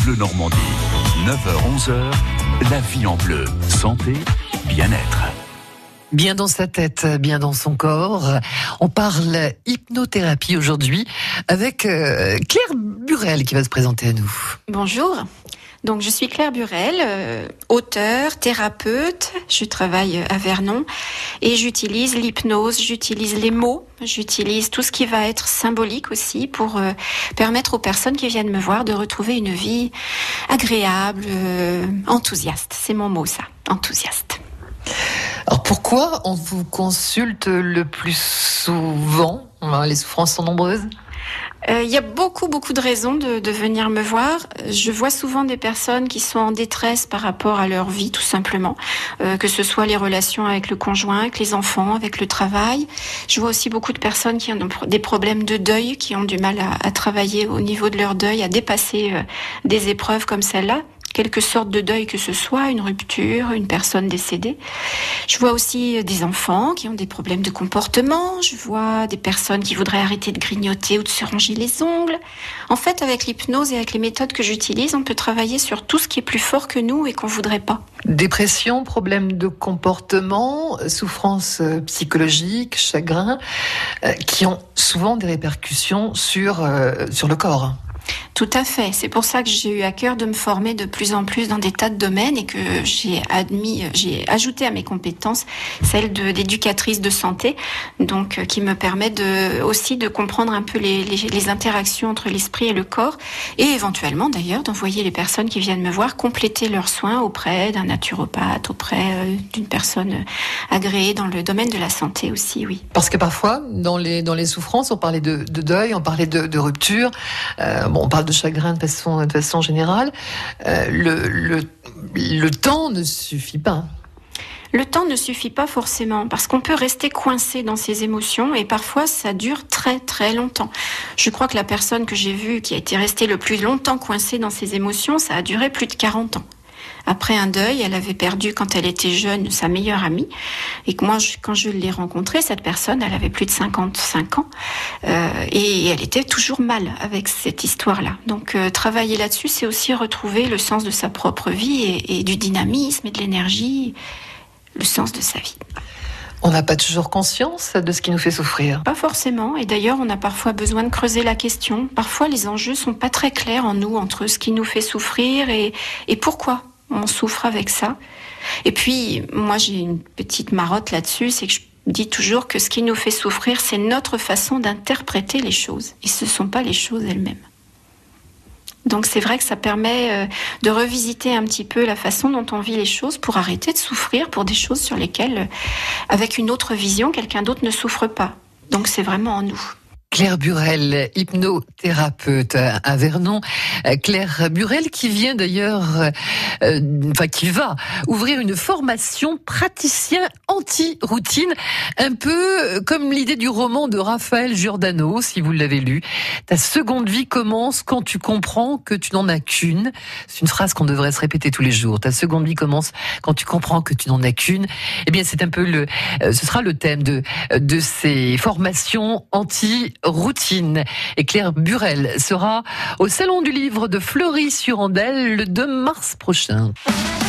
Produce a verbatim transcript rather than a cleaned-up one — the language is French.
Bleu Normandie. neuf heures onze heures, la vie en bleu. Santé, bien-être. Bien dans sa tête, bien dans son corps. On parle hypnothérapie aujourd'hui avec euh, Claire Burel qui va se présenter à nous. Bonjour. Donc, je suis Claire Burel, euh, auteure, thérapeute. Je travaille à Vernon et j'utilise l'hypnose, j'utilise les mots, j'utilise tout ce qui va être symbolique aussi pour euh, permettre aux personnes qui viennent me voir de retrouver une vie agréable, euh, enthousiaste. C'est mon mot, ça, enthousiaste. Alors pourquoi on vous consulte le plus souvent ? Les souffrances sont nombreuses ? Il euh, y a beaucoup, beaucoup de raisons de, de venir me voir. Je vois souvent des personnes qui sont en détresse par rapport à leur vie, tout simplement. Euh, que ce soit les relations avec le conjoint, avec les enfants, avec le travail. Je vois aussi beaucoup de personnes qui ont des problèmes de deuil, qui ont du mal à, à travailler au niveau de leur deuil, à dépasser euh, des épreuves comme celle-là. Quelque sorte de deuil que ce soit, une rupture, une personne décédée. Je vois aussi des enfants qui ont des problèmes de comportement. Je vois des personnes qui voudraient arrêter de grignoter ou de se ronger les ongles. En fait, avec l'hypnose et avec les méthodes que j'utilise, on peut travailler sur tout ce qui est plus fort que nous et qu'on voudrait pas. Dépression, problèmes de comportement, souffrances psychologiques, chagrin, euh, qui ont souvent des répercussions sur, euh, sur le corps. Tout à fait. C'est pour ça que j'ai eu à cœur de me former de plus en plus dans des tas de domaines et que j'ai admis, j'ai ajouté à mes compétences celle de, d'éducatrice de santé, donc qui me permet de, aussi de comprendre un peu les, les, les interactions entre l'esprit et le corps et éventuellement d'ailleurs d'envoyer les personnes qui viennent me voir compléter leurs soins auprès d'un naturopathe, auprès d'une personne agréée dans le domaine de la santé aussi, oui. Parce que parfois, dans les, dans les souffrances, on parlait de, de deuil, on parlait de, de rupture, euh, bon, on parle de chagrin de façon, de façon générale, euh, le, le, le temps ne suffit pas. Le temps ne suffit pas forcément parce qu'on peut rester coincé dans ses émotions et parfois ça dure très très longtemps. Je crois que la personne que j'ai vue qui a été restée le plus longtemps coincée dans ses émotions, ça a duré plus de quarante ans. Après un deuil, elle avait perdu quand elle était jeune sa meilleure amie et que moi, je, quand je l'ai rencontrée, cette personne, elle avait plus de cinquante-cinq ans euh, et elle était toujours mal avec cette histoire-là. Donc euh, travailler là-dessus, c'est aussi retrouver le sens de sa propre vie et, et du dynamisme et de l'énergie, le sens de sa vie. On n'a pas toujours conscience de ce qui nous fait souffrir. Pas forcément. Et d'ailleurs, on a parfois besoin de creuser la question. Parfois, les enjeux sont pas très clairs en nous entre ce qui nous fait souffrir et, et pourquoi on souffre avec ça. Et puis, moi, j'ai une petite marotte là-dessus, c'est que je dis toujours que ce qui nous fait souffrir, c'est notre façon d'interpréter les choses. Et ce ne sont pas les choses elles-mêmes. Donc c'est vrai que ça permet de revisiter un petit peu la façon dont on vit les choses pour arrêter de souffrir pour des choses sur lesquelles, avec une autre vision, quelqu'un d'autre ne souffre pas. Donc c'est vraiment en nous. Claire Burel, hypnothérapeute à Vernon. Claire Burel qui vient d'ailleurs, euh, enfin qui va ouvrir une formation praticien anti-routine, un peu comme l'idée du roman de Raphaël Giordano, si vous l'avez lu. Ta seconde vie commence quand tu comprends que tu n'en as qu'une. C'est une phrase qu'on devrait se répéter tous les jours. Ta seconde vie commence quand tu comprends que tu n'en as qu'une. Eh bien, c'est un peu le, euh, ce sera le thème de de ces formations anti routine. Et Claire Burel sera au Salon du Livre de Fleury-sur-Andelle le deux mars prochain.